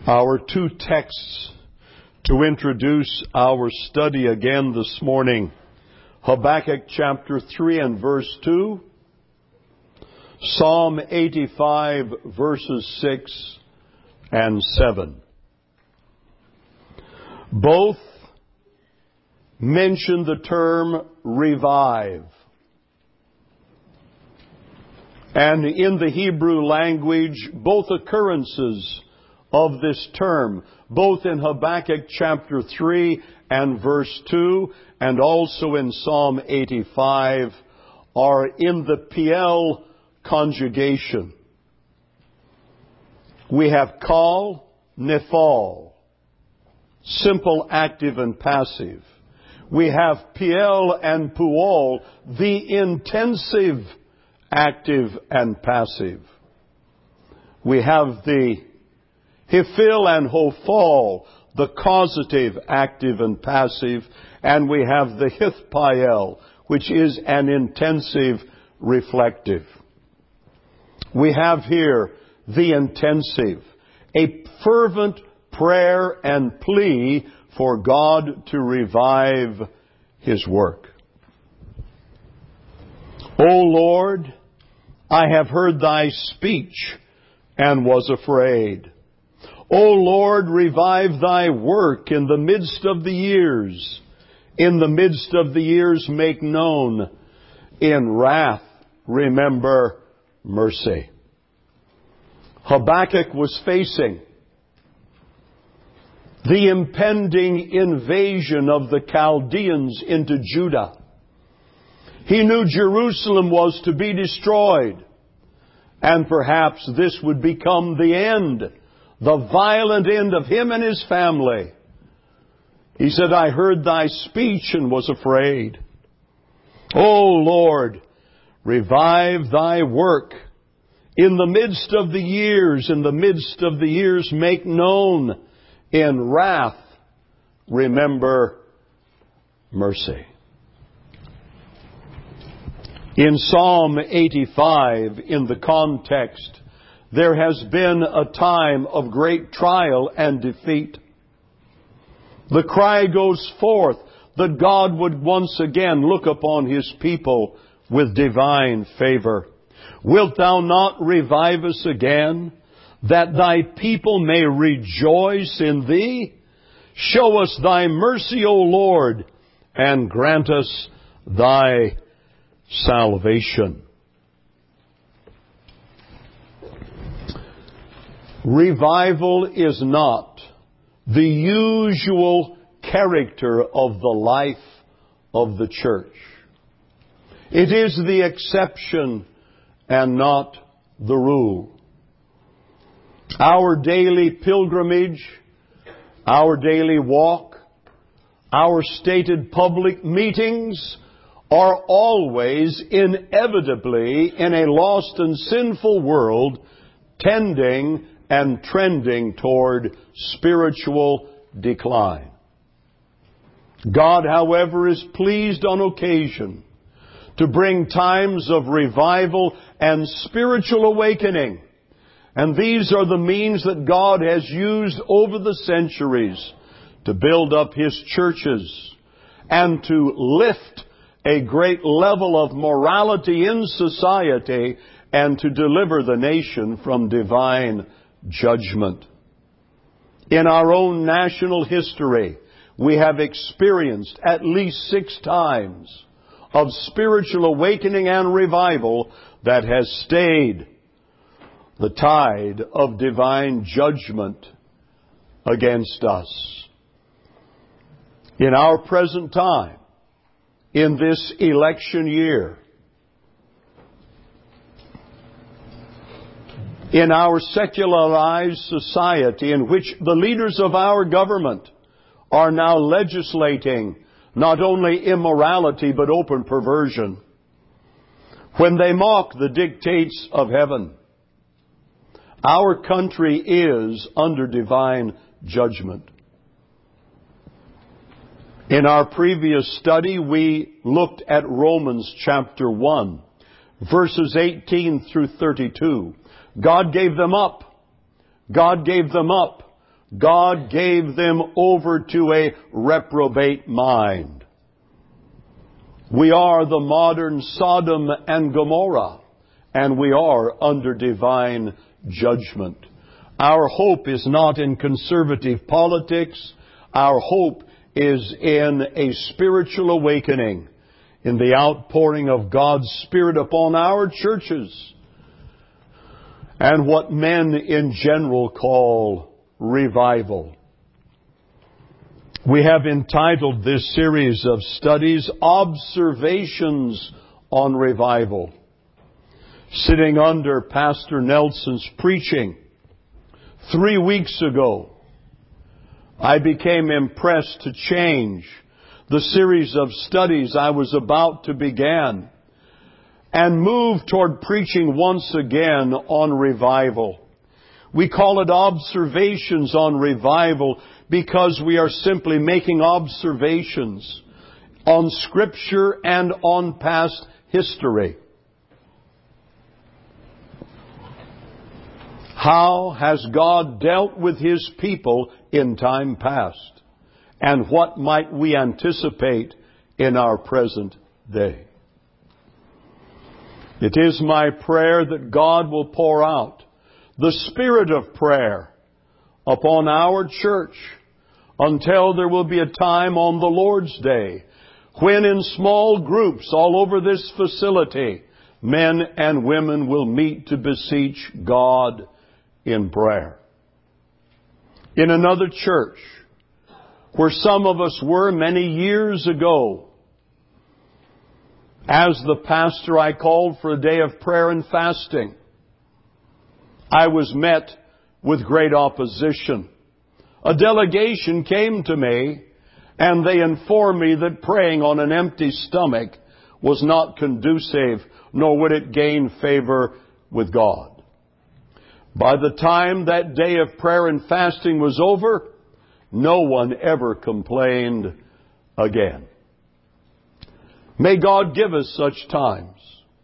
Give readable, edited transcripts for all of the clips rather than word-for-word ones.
Our two texts to introduce our study again this morning. Habakkuk chapter 3 and verse 2. Psalm 85 verses 6 and 7. Both mention the term revive. And in the Hebrew language, both occurrences of this term, both in Habakkuk chapter 3 and verse 2, and also in Psalm 85, are in the Piel conjugation. We have kal, nephal, simple active and passive. We have Piel and puol, the intensive active and passive. We have the Hifil and Hophal, the causative, active and passive, and we have the Hithpael, which is an intensive, reflective. We have here the intensive, a fervent prayer and plea for God to revive His work. O Lord, I have heard Thy speech and was afraid. O Lord, revive Thy work in the midst of the years. In the midst of the years make known. In wrath remember mercy. Habakkuk was facing the impending invasion of the Chaldeans into Judah. He knew Jerusalem was to be destroyed, and perhaps this would become the end, the violent end of him and his family. He said, I heard Thy speech and was afraid. O Lord, revive Thy work. In the midst of the years make known. In wrath remember mercy. In Psalm 85, in the context, there has been a time of great trial and defeat. The cry goes forth that God would once again look upon His people with divine favor. Wilt Thou not revive us again, that Thy people may rejoice in Thee? Show us Thy mercy, O Lord, and grant us Thy salvation. Revival is not the usual character of the life of the church. It is the exception and not the rule. Our daily pilgrimage, our daily walk, our stated public meetings are always inevitably in a lost and sinful world tending and trending toward spiritual decline. God, however, is pleased on occasion to bring times of revival and spiritual awakening. And these are the means that God has used over the centuries to build up His churches and to lift a great level of morality in society and to deliver the nation from divine judgment. In our own national history, we have experienced at least 6 times of spiritual awakening and revival that has stayed the tide of divine judgment against us. In our present time, in this election year, in our secularized society in which the leaders of our government are now legislating not only immorality but open perversion, when they mock the dictates of heaven, our country is under divine judgment. In our previous study, we looked at Romans chapter 1, verses 18 through 32. God gave them up. God gave them up God gave them over to a reprobate mind. We are the modern Sodom and Gomorrah, and we are under divine judgment. Our hope is not in conservative politics. Our hope is in a spiritual awakening, in the outpouring of God's Spirit upon our churches, and what men in general call revival. We have entitled this series of studies, Observations on Revival. Sitting under Pastor Nelson's preaching 3 weeks ago, I became impressed to change the series of studies I was about to begin and move toward preaching once again on revival. We call it Observations on Revival because we are simply making observations on Scripture and on past history. How has God dealt with His people in time past? And what might we anticipate in our present day? It is my prayer that God will pour out the spirit of prayer upon our church until there will be a time on the Lord's Day when in small groups all over this facility, men and women will meet to beseech God in prayer. In another church, where some of us were many years ago, as the pastor, I called for a day of prayer and fasting. I was met with great opposition. A delegation came to me, and they informed me that praying on an empty stomach was not conducive, nor would it gain favor with God. By the time that day of prayer and fasting was over, no one ever complained again. May God give us such times.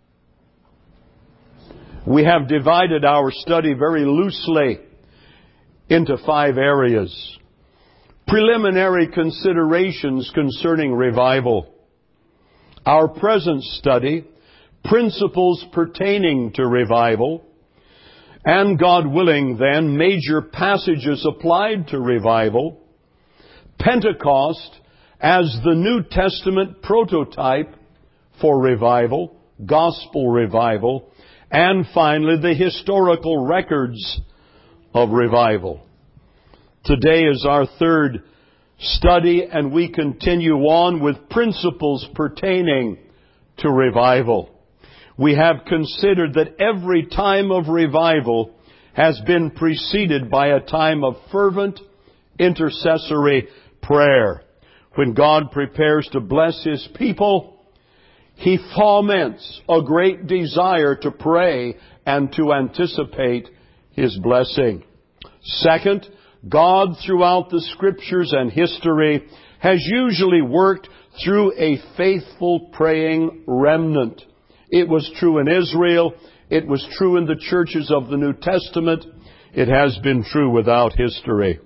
We have divided our study very loosely into 5 areas. Preliminary considerations concerning revival. Our present study, principles pertaining to revival. And God willing then, major passages applied to revival. Pentecost as the New Testament prototype for revival, gospel revival, and finally the historical records of revival. Today is our third study, and we continue on with principles pertaining to revival. We have considered that every time of revival has been preceded by a time of fervent intercessory prayer. When God prepares to bless His people, He foments a great desire to pray and to anticipate His blessing. Second, God throughout the Scriptures and history has usually worked through a faithful praying remnant. It was true in Israel. It was true in the churches of the New Testament. It has been true without history.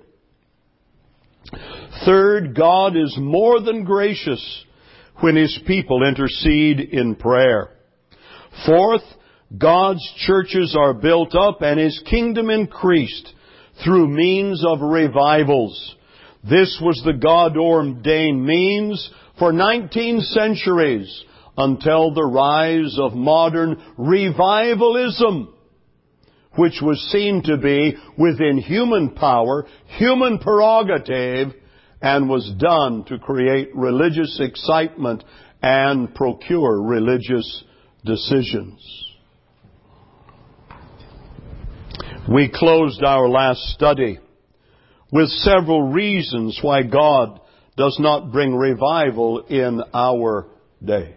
Third, God is more than gracious when His people intercede in prayer. Fourth, God's churches are built up and His kingdom increased through means of revivals. This was the God-ordained means for 19 centuries until the rise of modern revivalism, which was seen to be within human power, human prerogative, and was done to create religious excitement and procure religious decisions. We closed our last study with several reasons why God does not bring revival in our day.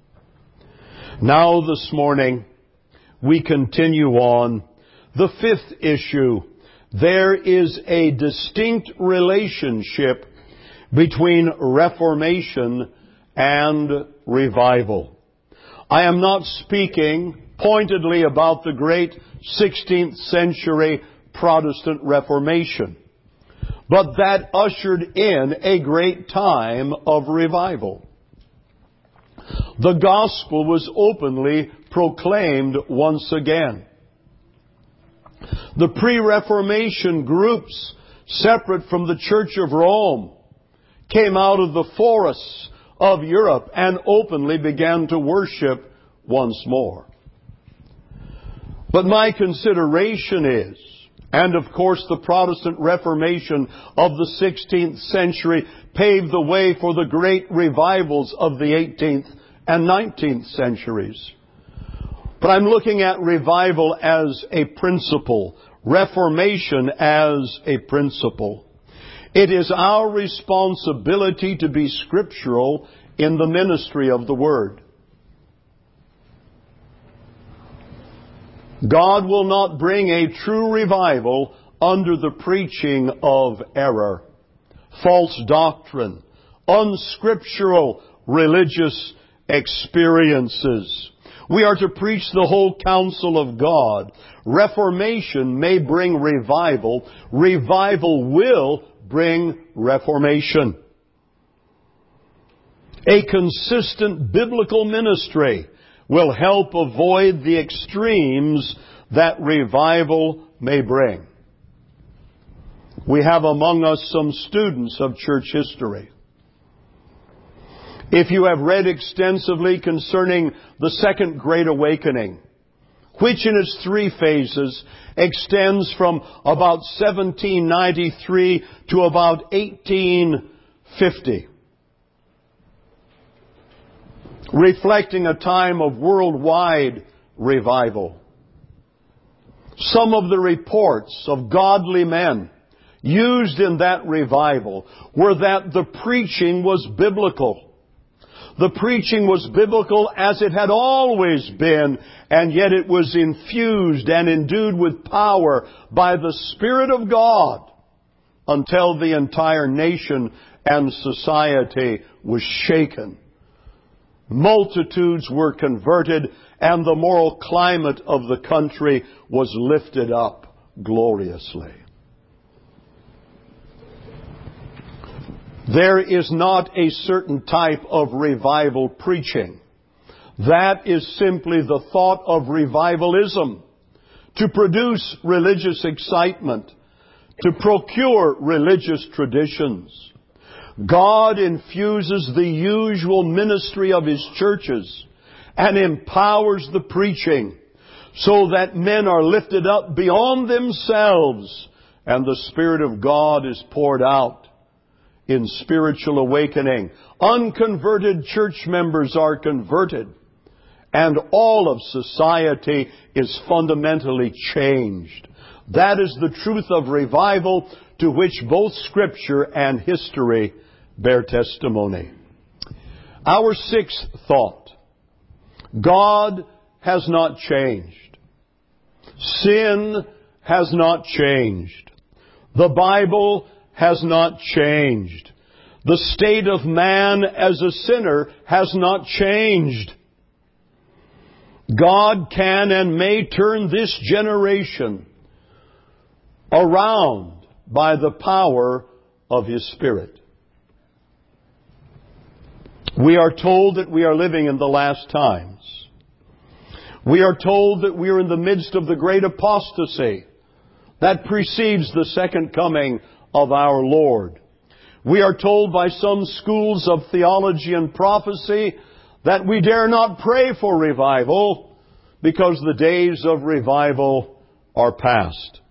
Now this morning, we continue on the 5th issue. There is a distinct relationship between Reformation and revival. I am not speaking pointedly about the great 16th century Protestant Reformation. but that ushered in a great time of revival. The gospel was openly proclaimed once again. The pre-Reformation groups, separate from the Church of Rome, came out of the forests of Europe and openly began to worship once more. But my consideration is, and of course the Protestant Reformation of the 16th century paved the way for the great revivals of the 18th and 19th centuries. But I'm looking at revival as a principle, Reformation as a principle. It is our responsibility to be scriptural in the ministry of the Word. God will not bring a true revival under the preaching of error, false doctrine, unscriptural religious experiences. We are to preach the whole counsel of God. Reformation may bring revival. Revival will bring reformation. A consistent biblical ministry will help avoid the extremes that revival may bring. We have among us some students of church history. If you have read extensively concerning the Second Great Awakening, which in its three phases extends from about 1793 to about 1850, reflecting a time of worldwide revival. Some of the reports of godly men used in that revival were that the preaching was biblical. The preaching was biblical as it had always been, and yet it was infused and endued with power by the Spirit of God until the entire nation and society was shaken. Multitudes were converted, and the moral climate of the country was lifted up gloriously. There is not a certain type of revival preaching. That is simply the thought of revivalism, to produce religious excitement, to procure religious traditions. God infuses the usual ministry of His churches and empowers the preaching so that men are lifted up beyond themselves and the Spirit of God is poured out in spiritual awakening. Unconverted church members are converted, and all of society is fundamentally changed. That is the truth of revival to which both Scripture and history bear testimony. Our sixth thought: God has not changed. Sin has not changed. The Bible has not changed. The state of man as a sinner has not changed. God can and may turn this generation around by the power of His Spirit. We are told that we are living in the last times. We are told that we are in the midst of the great apostasy that precedes the second coming of our Lord. We are told by some schools of theology and prophecy that we dare not pray for revival because the days of revival are past.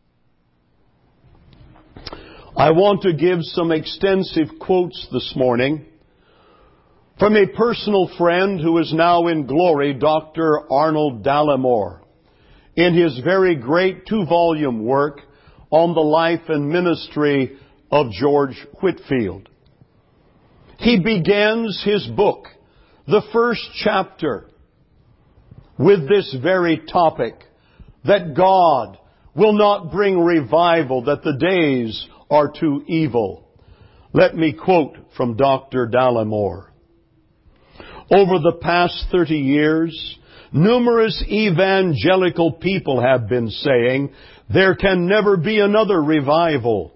I want to give some extensive quotes this morning from a personal friend who is now in glory, Dr. Arnold Dallimore, in his very great 2-volume work on the life and ministry of George Whitefield. He begins his book, the first chapter, with this very topic, that God will not bring revival, that the days are too evil. Let me quote from Dr. Dallimore. Over the past 30 years, numerous evangelical people have been saying, there can never be another revival.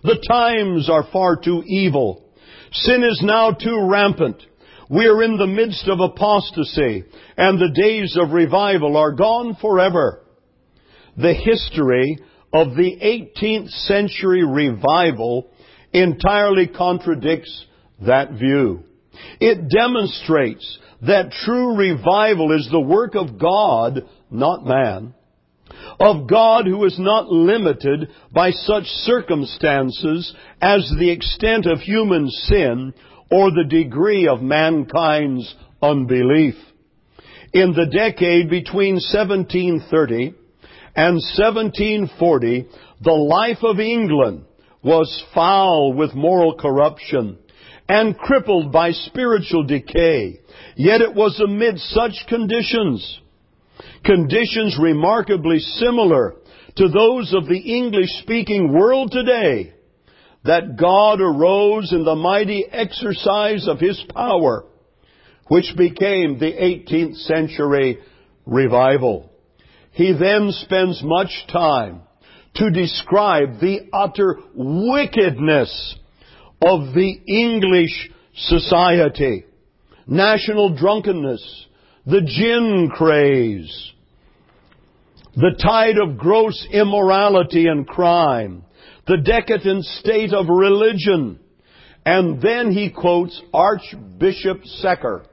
The times are far too evil. Sin is now too rampant. We are in the midst of apostasy, and the days of revival are gone forever. The history of the 18th century revival entirely contradicts that view. It demonstrates that true revival is the work of God, not man, of God who is not limited by such circumstances as the extent of human sin or the degree of mankind's unbelief. In the decade between 1730 and 1740, the life of England was foul with moral corruption and crippled by spiritual decay. Yet it was amid such conditions remarkably similar to those of the English-speaking world today, that God arose in the mighty exercise of His power, which became the 18th century revival. He then spends much time to describe the utter wickedness of the English society, national drunkenness, the gin craze, the tide of gross immorality and crime, the decadent state of religion. And then he quotes Archbishop Secker.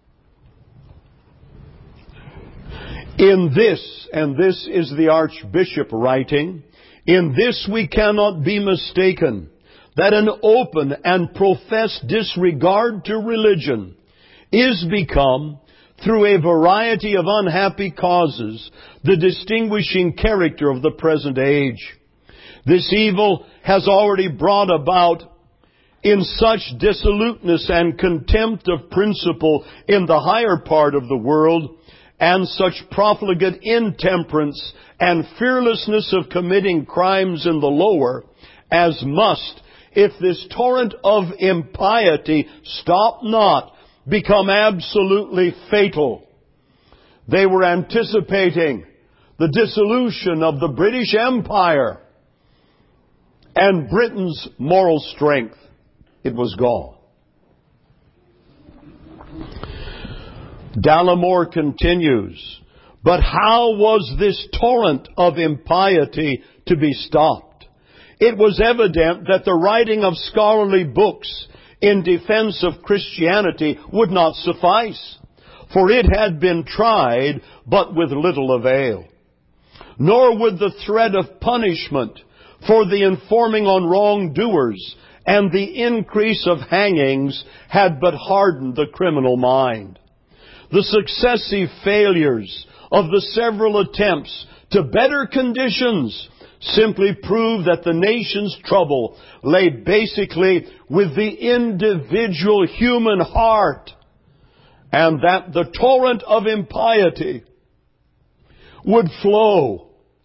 In this, and this is the Archbishop writing, in this we cannot be mistaken, that an open and professed disregard to religion is become, through a variety of unhappy causes, the distinguishing character of the present age. This evil has already brought about in such dissoluteness and contempt of principle in the higher part of the world, and such profligate intemperance and fearlessness of committing crimes in the lower, as must, if this torrent of impiety stop not, become absolutely fatal. They were anticipating the dissolution of the British Empire and Britain's moral strength. It was gone. Dallimore continues, but how was this torrent of impiety to be stopped? It was evident that the writing of scholarly books in defense of Christianity would not suffice, for it had been tried, but with little avail. Nor would the threat of punishment for the informing on wrongdoers and the increase of hangings had but hardened the criminal mind. The successive failures of the several attempts to better conditions simply prove that the nation's trouble lay basically with the individual human heart, and that the torrent of impiety would flow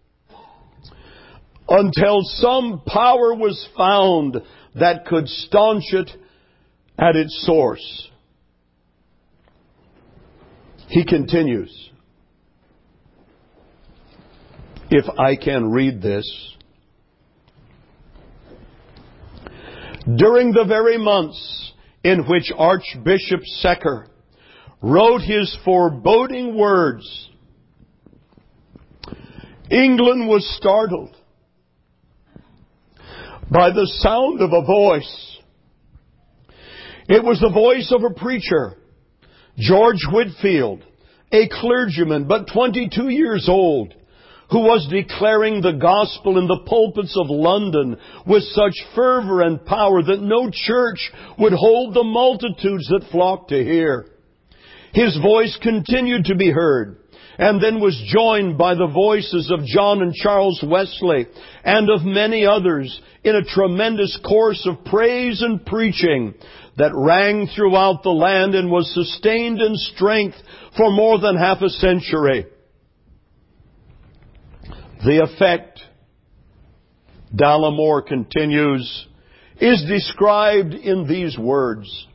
until some power was found that could staunch it at its source. He continues, if I can read this, during the very months in which Archbishop Secker wrote his foreboding words, England was startled by the sound of a voice. It was the voice of a preacher, George Whitefield, a clergyman but 22 years old, who was declaring the gospel in the pulpits of London with such fervor and power that no church would hold the multitudes that flocked to hear. His voice continued to be heard, and then was joined by the voices of John and Charles Wesley and of many others in a tremendous course of praise and preaching that rang throughout the land and was sustained in strength for more than half a century. The effect, Dallimore continues, is described in these words.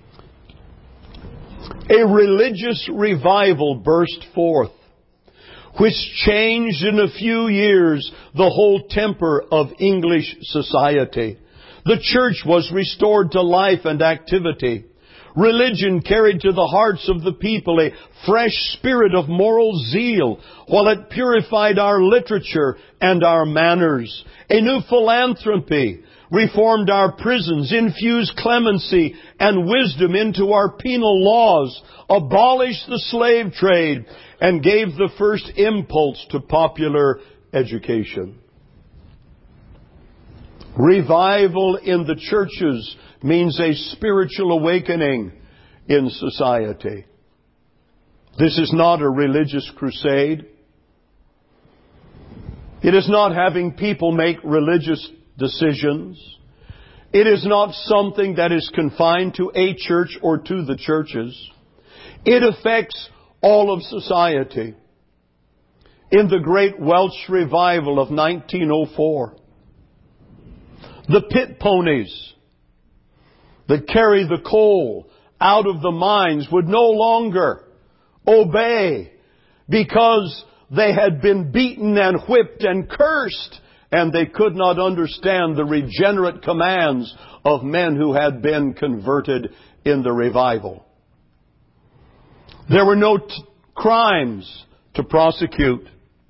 A religious revival burst forth, which changed in a few years the whole temper of English society. The church was restored to life and activity. Religion carried to the hearts of the people a fresh spirit of moral zeal, while it purified our literature and our manners. A new philanthropy reformed our prisons, infused clemency and wisdom into our penal laws, abolished the slave trade, and gave the first impulse to popular education. Revival in the churches means a spiritual awakening in society. This is not a religious crusade. It is not having people make religious decisions. It is not something that is confined to a church or to the churches. It affects all of society. In the great Welsh revival of 1904, the pit ponies that carry the coal out of the mines would no longer obey because they had been beaten and whipped and cursed, and they could not understand the regenerate commands of men who had been converted in the revival. There were no crimes to prosecute.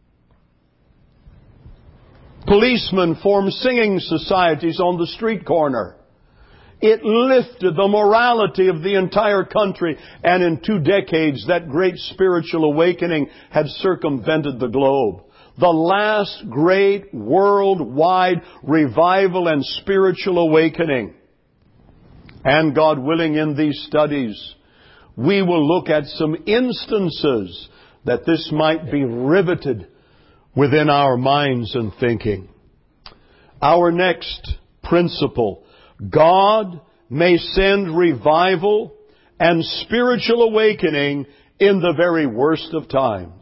Policemen formed singing societies on the street corner. It lifted the morality of the entire country, and in 2 decades that great spiritual awakening had circumvented the globe. The last great worldwide revival and spiritual awakening. And God willing, in these studies, we will look at some instances that this might be riveted within our minds and thinking. Our next principle: God may send revival and spiritual awakening in the very worst of times.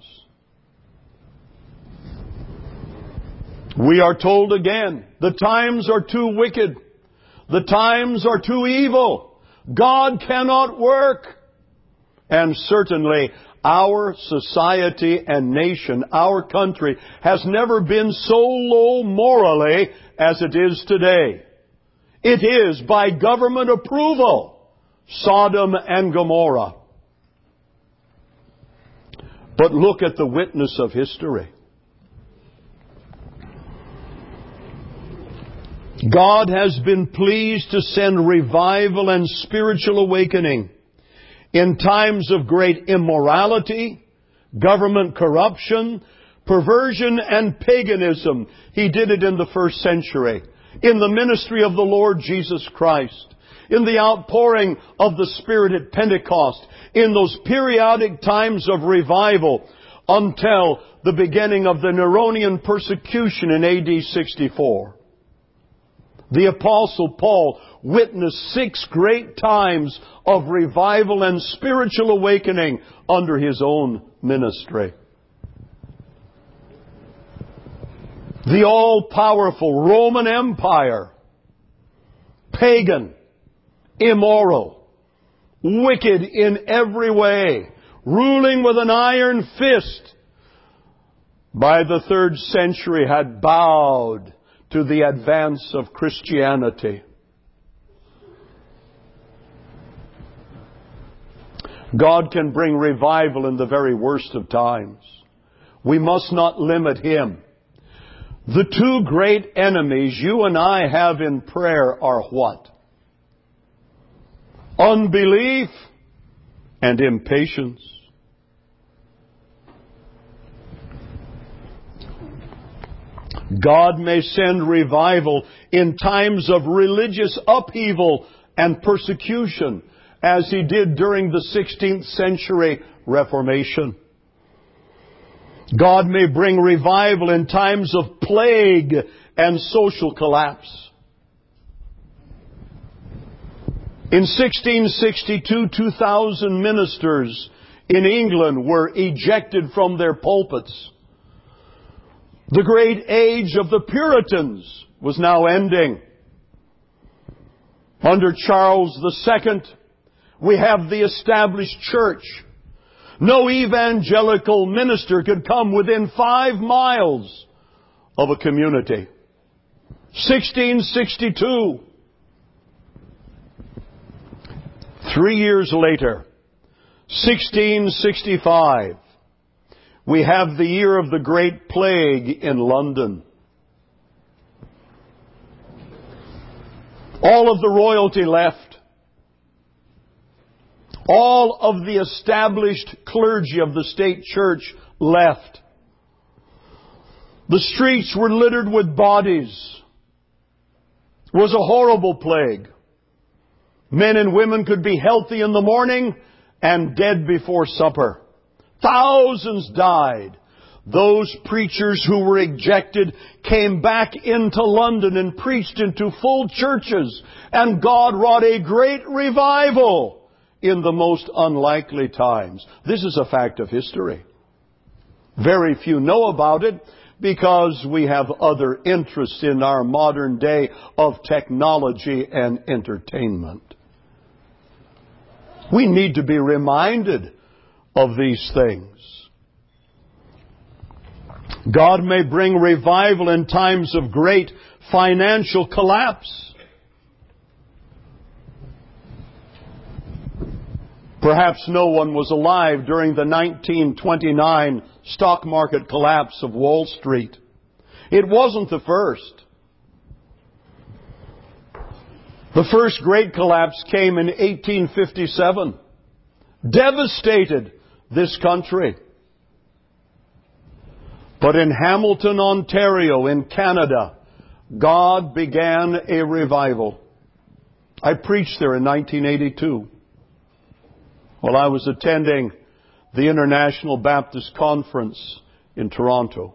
We are told again, the times are too wicked. The times are too evil. God cannot work. And certainly, our society and nation, our country, has never been so low morally as it is today. It is, by government approval, Sodom and Gomorrah. But look at the witness of history. God has been pleased to send revival and spiritual awakening in times of great immorality, government corruption, perversion, and paganism. He did it in the first century, in the ministry of the Lord Jesus Christ, in the outpouring of the Spirit at Pentecost, in those periodic times of revival, until the beginning of the Neronian persecution in AD 64. The Apostle Paul witnessed 6 great times of revival and spiritual awakening under his own ministry. The all-powerful Roman Empire, pagan, immoral, wicked in every way, ruling with an iron fist, by the 3rd century had bowed to the advance of Christianity. God can bring revival in the very worst of times. We must not limit Him. The 2 great enemies you and I have in prayer are what? Unbelief and impatience. God may send revival in times of religious upheaval and persecution, as He did during the 16th century Reformation. God may bring revival in times of plague and social collapse. In 1662, 2,000 ministers in England were ejected from their pulpits. The great age of the Puritans was now ending. Under Charles II, we have the established church. No evangelical minister could come within 5 miles of a community. 1662. 3 years later, 1665, we have the year of the Great Plague in London. All of the royalty left. All of the established clergy of the state church left. The streets were littered with bodies. It was a horrible plague. Men and women could be healthy in the morning and dead before supper. Thousands died. Those preachers who were ejected came back into London and preached into full churches, and God wrought a great revival in the most unlikely times. This is a fact of history. Very few know about it because we have other interests in our modern day of technology and entertainment. We need to be reminded of these things. God may bring revival in times of great financial collapse. Perhaps no one was alive during the 1929 stock market collapse of Wall Street. It wasn't the first. The first great collapse came in 1857. Devastated this country. But in Hamilton, Ontario, in Canada, God began a revival. I preached there in 1982 while I was attending the International Baptist Conference in Toronto.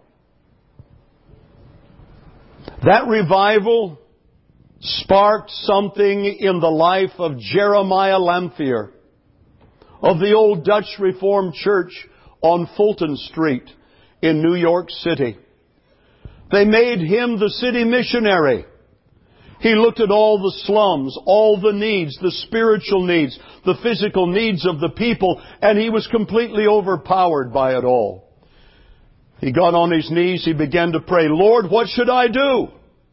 That revival sparked something in the life of Jeremiah Lamphere of the old Dutch Reformed Church on Fulton Street in New York City. They made him the city missionary. He looked at all the slums, all the needs, the spiritual needs, the physical needs of the people, and he was completely overpowered by it all. He got on his knees, he began to pray, "Lord, what should I do?"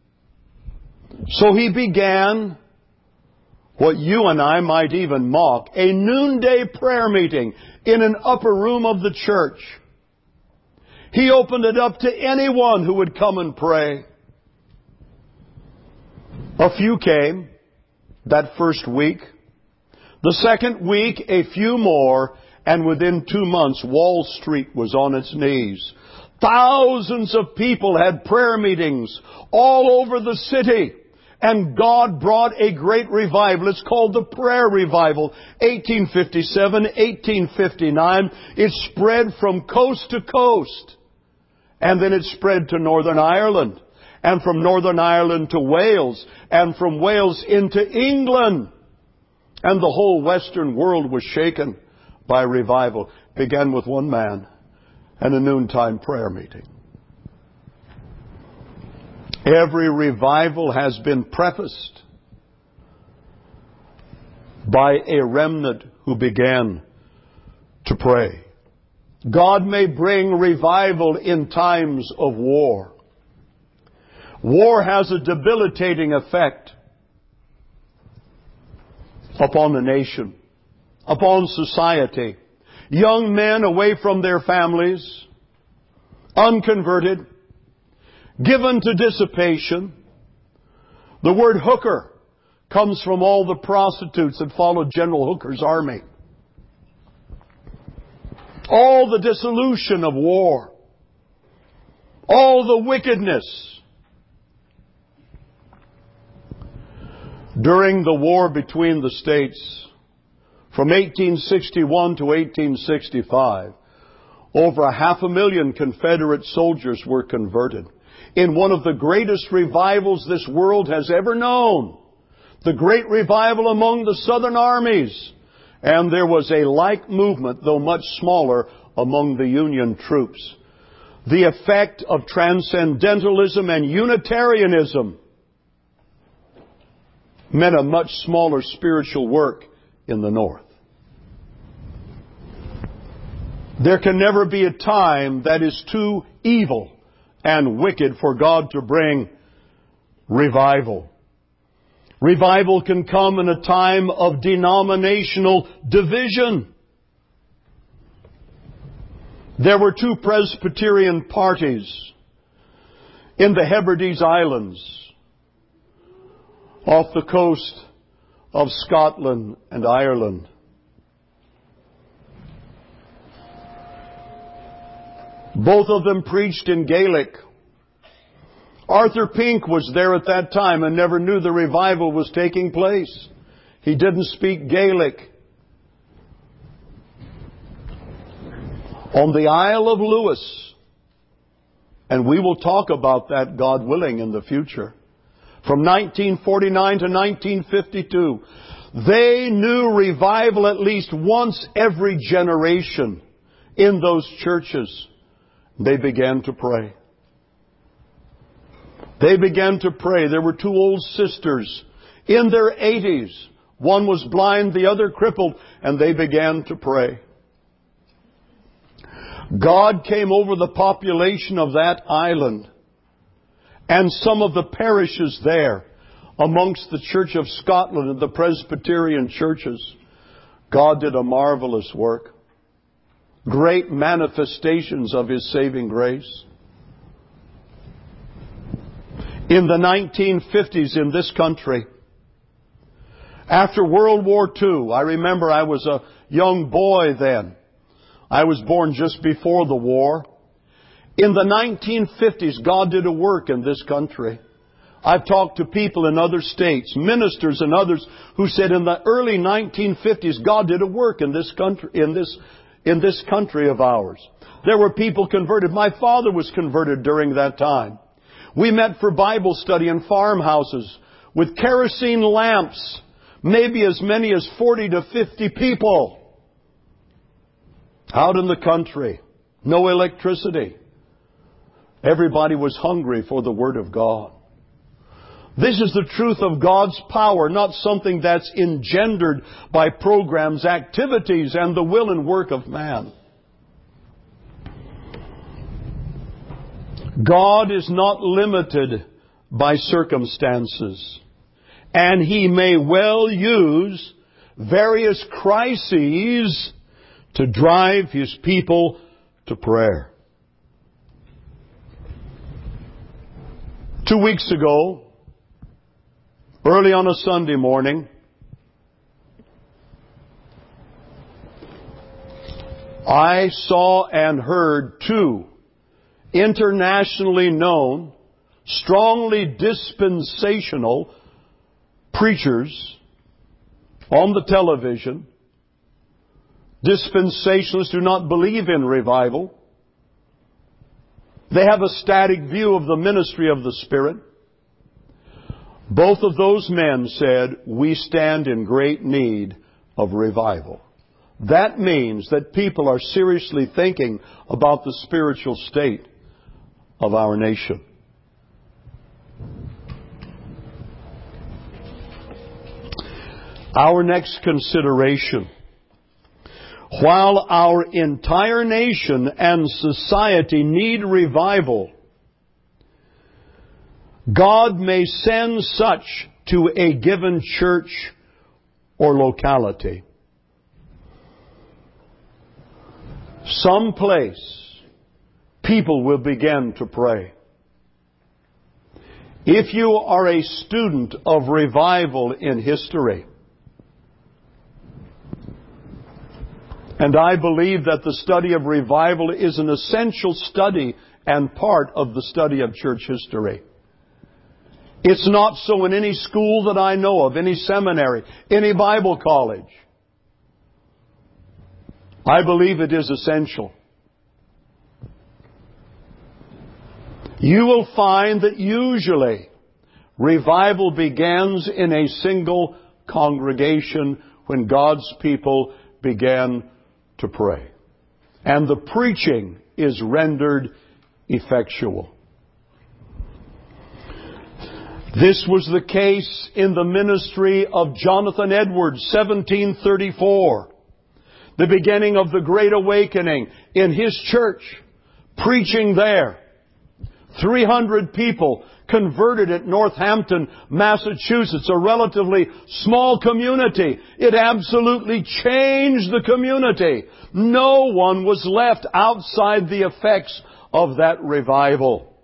So he began what you and I might even mock, a noonday prayer meeting in an upper room of the church. He opened it up to anyone who would come and pray. A few came that first week. The second week, a few more, and within 2 months, Wall Street was on its knees. Thousands of people had prayer meetings all over the city. And God brought a great revival. It's called the Prayer Revival. 1857, 1859. It spread from coast to coast. And then it spread to Northern Ireland. And from Northern Ireland to Wales. And from Wales into England. And the whole Western world was shaken by revival. It began with one man and a noontime prayer meeting. Every revival has been prefaced by a remnant who began to pray. God may bring revival in times of war. War has a debilitating effect upon the nation, upon society. Young men away from their families, unconverted, given to dissipation. The word hooker comes from all the prostitutes that followed General Hooker's army. All the dissolution of war. All the wickedness. During the war between the states, from 1861 to 1865, over 500,000 Confederate soldiers were converted. In one of the greatest revivals this world has ever known. The great revival among the Southern armies. And there was a like movement, though much smaller, among the Union troops. The effect of transcendentalism and Unitarianism meant a much smaller spiritual work in the North. There can never be a time that is too evil and wicked for God to bring revival. Revival can come in a time of denominational division. There were two Presbyterian parties in the Hebrides Islands off the coast of Scotland and Ireland. Both of them preached in Gaelic. Arthur Pink was there at that time and never knew the revival was taking place. He didn't speak Gaelic. On the Isle of Lewis, and we will talk about that, God willing, in the future, from 1949 to 1952, they knew revival at least once every generation in those churches. They began to pray. They began to pray. There were two old sisters in their 80s. One was blind, the other crippled, and they began to pray. God came over the population of that island and some of the parishes there amongst the Church of Scotland and the Presbyterian churches. God did a marvelous work. Great manifestations of His saving grace. In the 1950s in this country, after World War II, I remember I was a young boy then. I was born just before the war. In the 1950s, God did a work in this country. I've talked to people in other states, ministers and others, who said in the early 1950s, God did a work in this country, in this country of ours. There were people converted. My father was converted during that time. We met for Bible study in farmhouses with kerosene lamps, maybe as many as 40 to 50 people. Out in the country, no electricity. Everybody was hungry for the Word of God. This is the truth of God's power, not something that's engendered by programs, activities, and the will and work of man. God is not limited by circumstances, and He may well use various crises to drive His people to prayer. 2 weeks ago, early on a Sunday morning, I saw and heard two internationally known, strongly dispensational preachers on the television. Dispensationalists do not believe in revival. They have a static view of the ministry of the Spirit. Both of those men said, we stand in great need of revival. That means that people are seriously thinking about the spiritual state of our nation. Our next consideration. While our entire nation and society need revival, God may send such to a given church or locality. Someplace, people will begin to pray. If you are a student of revival in history, and I believe that the study of revival is an essential study and part of the study of church history. It's not so in any school that I know of, any seminary, any Bible college. I believe it is essential. You will find that usually revival begins in a single congregation when God's people began to pray. And the preaching is rendered effectual. This was the case in the ministry of Jonathan Edwards, 1734. the beginning of the Great Awakening in his church, preaching there. 300 people converted at Northampton, Massachusetts, a relatively small community. It absolutely changed the community. No one was left outside the effects of that revival.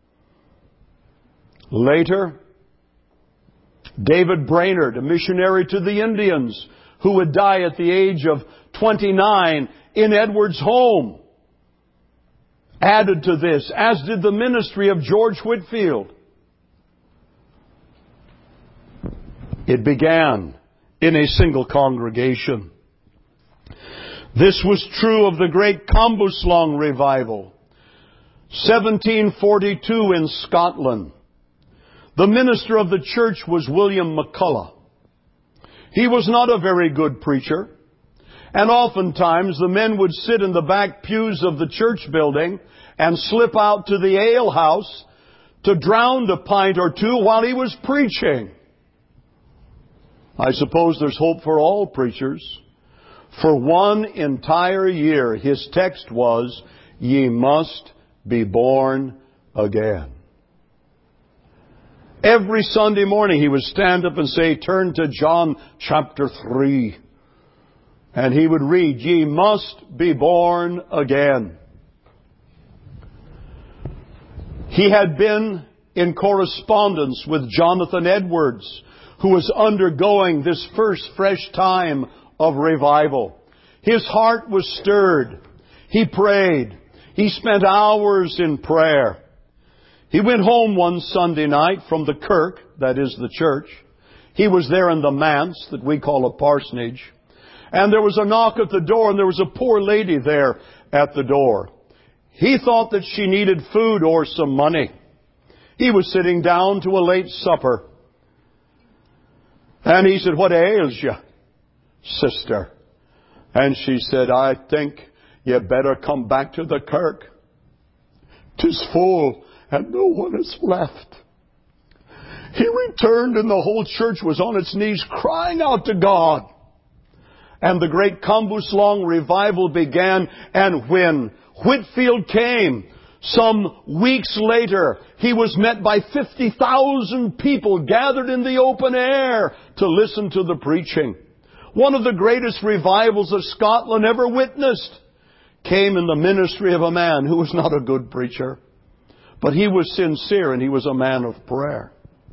Later, David Brainerd, a missionary to the Indians, who would die at the age of 29 in Edward's home, added to this, as did the ministry of George Whitefield. It began in a single congregation. This was true of the great Cambuslang revival, 1742 in Scotland. The minister of the church was William McCullough. He was not a very good preacher, and oftentimes the men would sit in the back pews of the church building and slip out to the ale house to drown a pint or two while he was preaching. I suppose there's hope for all preachers. For one entire year, his text was, "Ye must be born again." Every Sunday morning he would stand up and say, "Turn to John chapter 3. And he would read, "Ye must be born again." He had been in correspondence with Jonathan Edwards, who was undergoing this first fresh time of revival. His heart was stirred. He prayed. He spent hours in prayer. He went home one Sunday night from the kirk, that is the church. He was there in the manse that we call a parsonage. And there was a knock at the door, and there was a poor lady there at the door. He thought that she needed food or some money. He was sitting down to a late supper. And he said, "What ails you, sister?" And she said, "I think you better come back to the kirk. 'Tis full and no one is left." He returned and the whole church was on its knees crying out to God. And the great Cambuslang revival began. And when Whitefield came, some weeks later, he was met by 50,000 people gathered in the open air to listen to the preaching. One of the greatest revivals that Scotland ever witnessed came in the ministry of a man who was not a good preacher, but he was sincere and he was a man of prayer.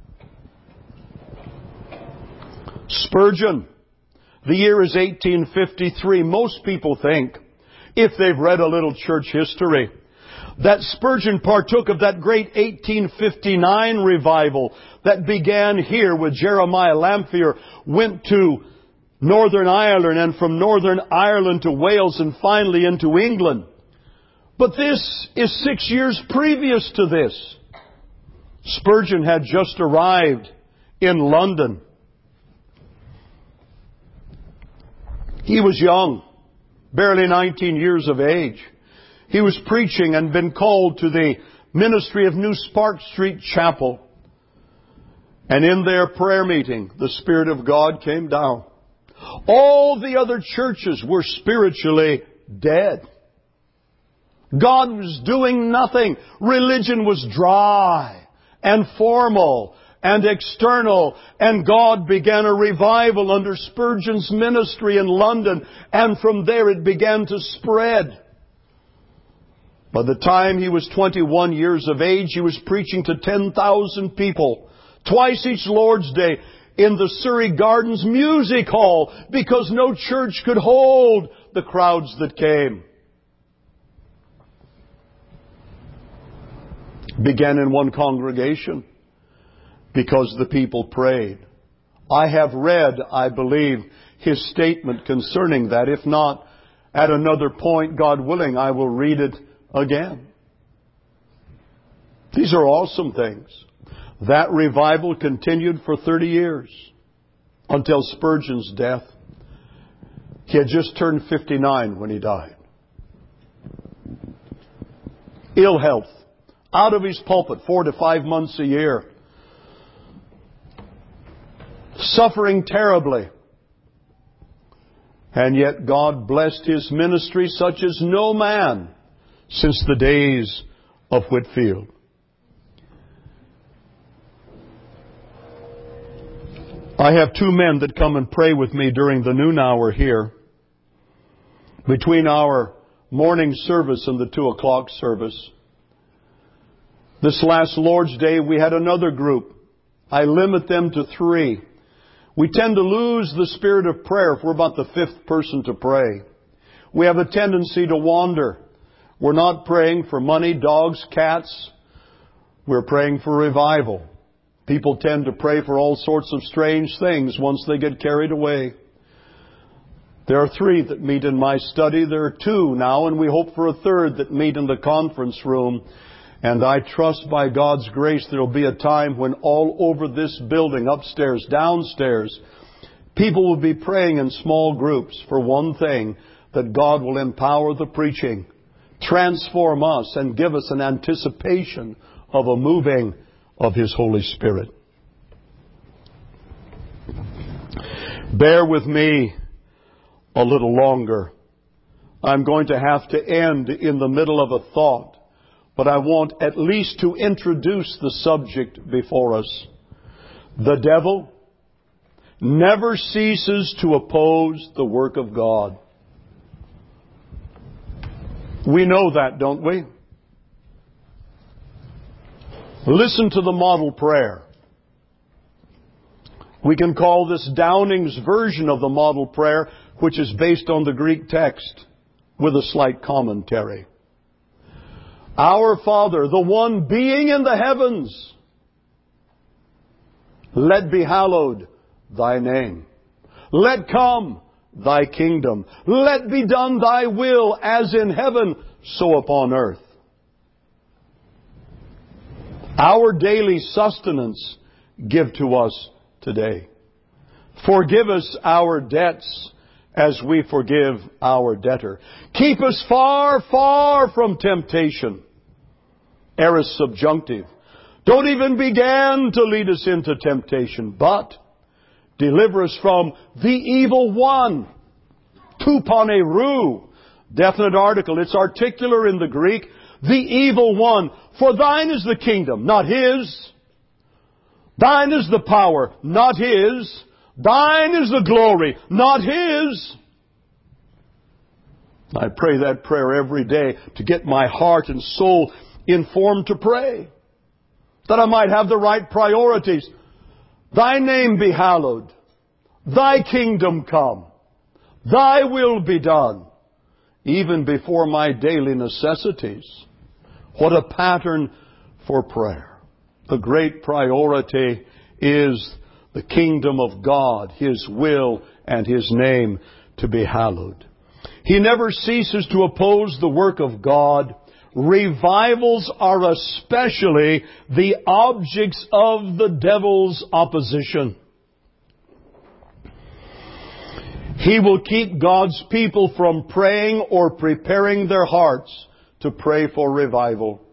Spurgeon. The year is 1853. Most people think, if they've read a little church history, that Spurgeon partook of that great 1859 revival that began here with Jeremiah Lamphere, went to Northern Ireland, and from Northern Ireland to Wales, and finally into England. But this is 6 years previous to this. Spurgeon had just arrived in London. He was young, barely 19 years of age. He was preaching and been called to the ministry of New Spark Street Chapel. And in their prayer meeting, the Spirit of God came down. All the other churches were spiritually dead. God was doing nothing. Religion was dry and formal and external. And God began a revival under Spurgeon's ministry in London. And from there it began to spread. By the time he was 21 years of age, he was preaching to 10,000 people, twice each Lord's Day, in the Surrey Gardens Music Hall, because no church could hold the crowds that came. Began in one congregation because the people prayed. I have read, I believe, his statement concerning that. If not, at another point, God willing, I will read it again. These are awesome things. That revival continued for 30 years until Spurgeon's death. He had just turned 59 when he died. Ill health. Out of his pulpit 4 to 5 months a year. Suffering terribly. And yet God blessed his ministry such as no man since the days of Whitefield. I have two men that come and pray with me during the noon hour here, between our morning service and the 2 o'clock service. This last Lord's Day we had another group. I limit them to 3. We tend to lose the spirit of prayer if we're about the 5th person to pray. We have a tendency to wander. We're not praying for money, dogs, cats. We're praying for revival. People tend to pray for all sorts of strange things once they get carried away. There are 3 that meet in my study. There are 2 now, and we hope for a 3rd that meet in the conference room. And I trust by God's grace there will be a time when all over this building, upstairs, downstairs, people will be praying in small groups for one thing, that God will empower the preaching, transform us, and give us an anticipation of a moving of His Holy Spirit. Bear with me a little longer. I'm going to have to end in the middle of a thought, but I want at least to introduce the subject before us. The devil never ceases to oppose the work of God. We know that, don't we? Listen to the model prayer. We can call this Downing's version of the model prayer, which is based on the Greek text with a slight commentary. Our Father, the one being in the heavens, let be hallowed thy name. Let come thy kingdom. Let be done thy will as in heaven, so upon earth. Our daily sustenance give to us today. Forgive us our debts as we forgive our debtor. Keep us far, far from temptation. Aorist subjunctive. Don't even begin to lead us into temptation, but deliver us from the evil one. Tupanerou. Definite article. It's articular in the Greek. The evil one. For thine is the kingdom, not his. Thine is the power, not his. Thine is the glory, not his. I pray that prayer every day to get my heart and soul informed to pray, that I might have the right priorities. Thy name be hallowed. Thy kingdom come. Thy will be done, even before my daily necessities. What a pattern for prayer. The great priority is the kingdom of God, His will and His name to be hallowed. He never ceases to oppose the work of God. Revivals are especially the objects of the devil's opposition. He will keep God's people from praying or preparing their hearts to pray for revival.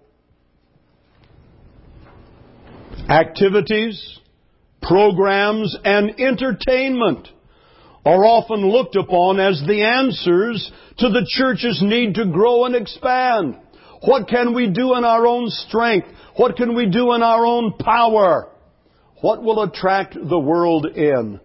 Activities, programs, and entertainment are often looked upon as the answers to the church's need to grow and expand. What can we do in our own strength? What can we do in our own power? What will attract the world in?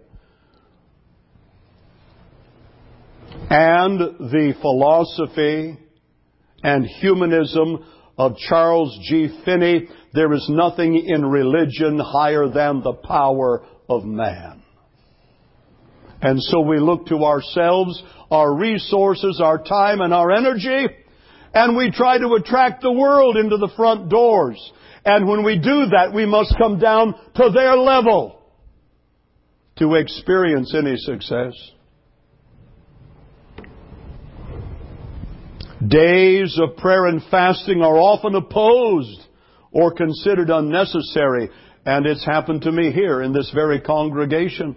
And the philosophy and humanism of Charles G. Finney, there is nothing in religion higher than the power of man. And so we look to ourselves, our resources, our time, and our energy, and we try to attract the world into the front doors. And when we do that, we must come down to their level to experience any success. Days of prayer and fasting are often opposed or considered unnecessary, and it's happened to me here in this very congregation.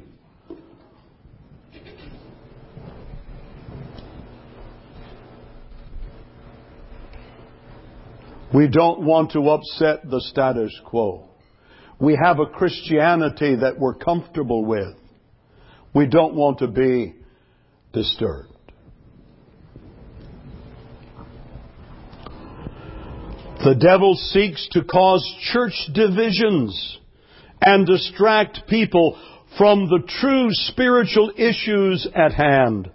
We don't want to upset the status quo. We have a Christianity that we're comfortable with. We don't want to be disturbed. The devil seeks to cause church divisions and distract people from the true spiritual issues at hand.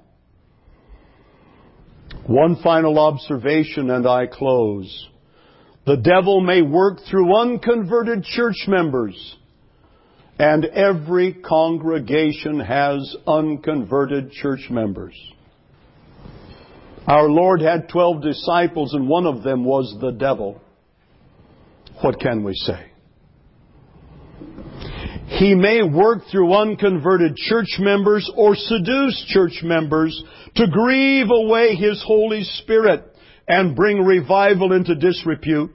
One final observation and I close. The devil may work through unconverted church members, and every congregation has unconverted church members. Our Lord had 12 disciples, and one of them was the devil. What can we say? He may work through unconverted church members or seduce church members to grieve away His Holy Spirit and bring revival into disrepute.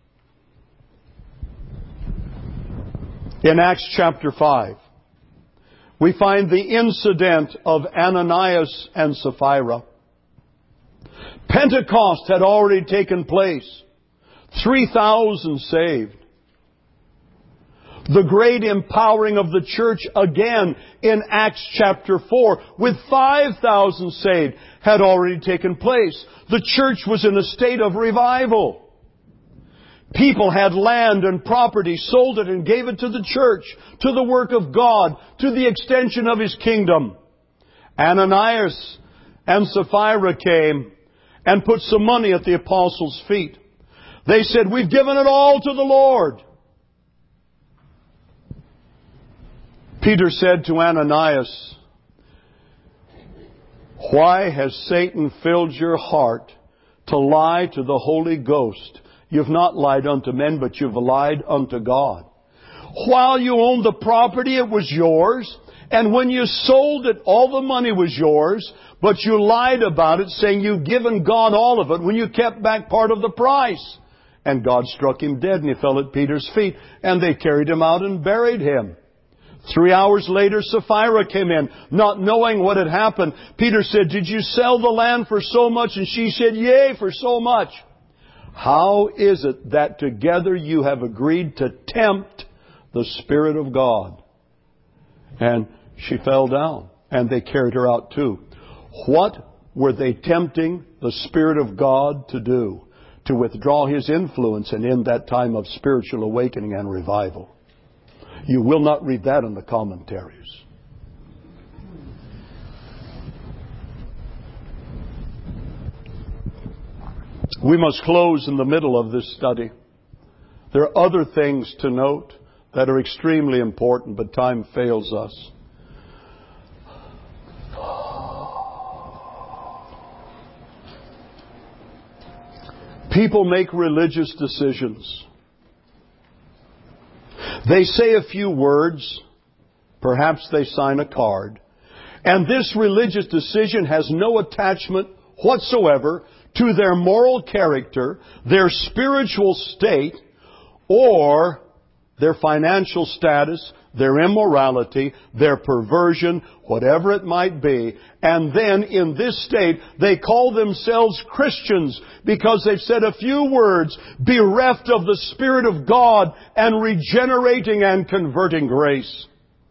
In Acts chapter 5, we find the incident of Ananias and Sapphira. Pentecost had already taken place. 3,000 saved. The great empowering of the church again in Acts chapter 4 with 5,000 saved had already taken place. The church was in a state of revival. People had land and property, sold it and gave it to the church, to the work of God, to the extension of His kingdom. Ananias and Sapphira came and put some money at the apostles' feet. They said, "We've given it all to the Lord." Peter said to Ananias, "Why has Satan filled your heart to lie to the Holy Ghost? You've not lied unto men, but you've lied unto God. While you owned the property, it was yours. And when you sold it, all the money was yours. But you lied about it, saying you've given God all of it when you kept back part of the price." And God struck him dead, and he fell at Peter's feet. And they carried him out and buried him. 3 hours later, Sapphira came in, not knowing what had happened. Peter said, "Did you sell the land for so much?" And she said, "Yea, for so much. How is it that together you have agreed to tempt the Spirit of God?" And she fell down, and they carried her out too. What were they tempting the Spirit of God to do? To withdraw His influence and end that time of spiritual awakening and revival. You will not read that in the commentaries. We must close in the middle of this study. There are other things to note that are extremely important, but time fails us. People make religious decisions. They say a few words, perhaps they sign a card, and this religious decision has no attachment whatsoever to their moral character, their spiritual state, or their financial status, their immorality, their perversion, whatever it might be. And then in this state, they call themselves Christians because they've said a few words bereft of the Spirit of God and regenerating and converting grace.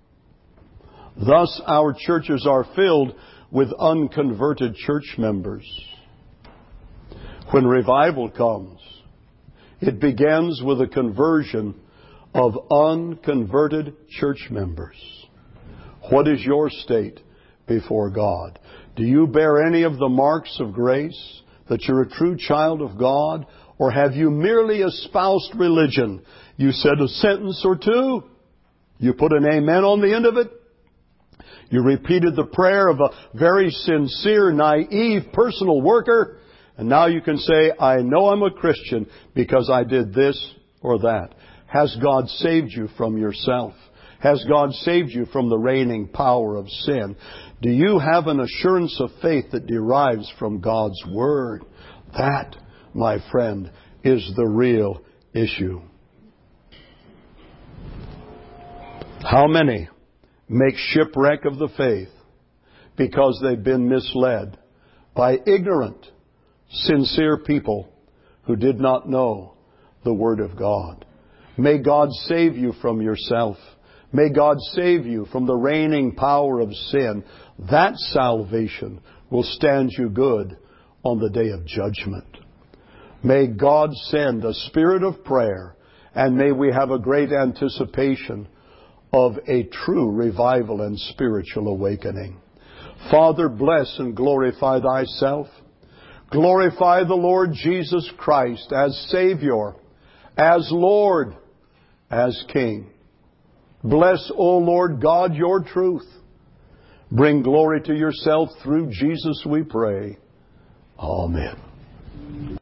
Thus, our churches are filled with unconverted church members. When revival comes, it begins with a conversion of unconverted church members. What is your state before God? Do you bear any of the marks of grace, that you're a true child of God? Or have you merely espoused religion? You said a sentence or two. You put an amen on the end of it. You repeated the prayer of a very sincere, naive, personal worker. And now you can say, "I know I'm a Christian because I did this or that." Has God saved you from yourself? Has God saved you from the reigning power of sin? Do you have an assurance of faith that derives from God's Word? That, my friend, is the real issue. How many make shipwreck of the faith because they've been misled by ignorant, sincere people who did not know the Word of God? May God save you from yourself. May God save you from the reigning power of sin. That salvation will stand you good on the day of judgment. May God send a spirit of prayer, and may we have a great anticipation of a true revival and spiritual awakening. Father, bless and glorify Thyself. Glorify the Lord Jesus Christ as Savior, as Lord, as King. Bless, O Lord God, your truth. Bring glory to yourself through Jesus, we pray. Amen.